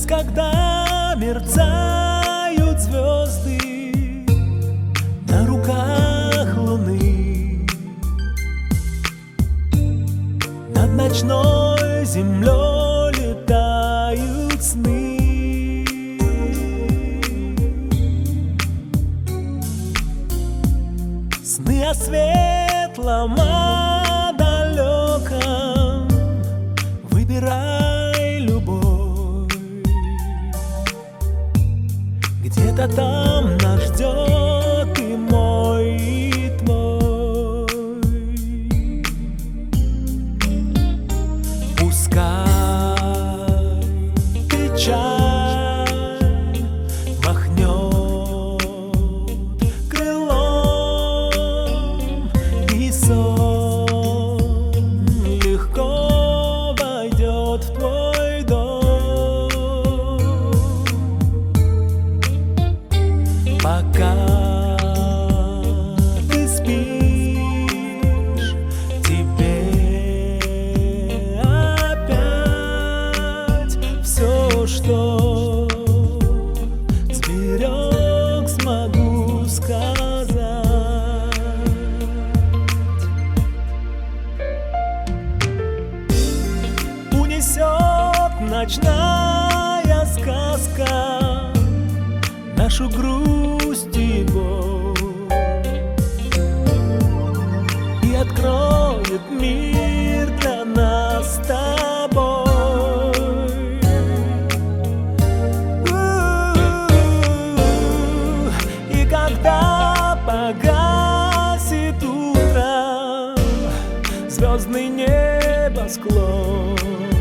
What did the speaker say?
когда мерцают звезды на руках луны, над ночной землей летают сны. Сны о светлом, о далеком. Выбирай любовь, где-то там нас ждет и мой, и твой. Пускай печаль махнет крылом, и сон легко войдет в твой дом. Пока ты спишь, тебе опять все, что сберег, смогу сказать. Унесет ночная сказка нашу грусть и боль, и откроет мир для нас с тобой. И когда погасит утром звездный небосклон,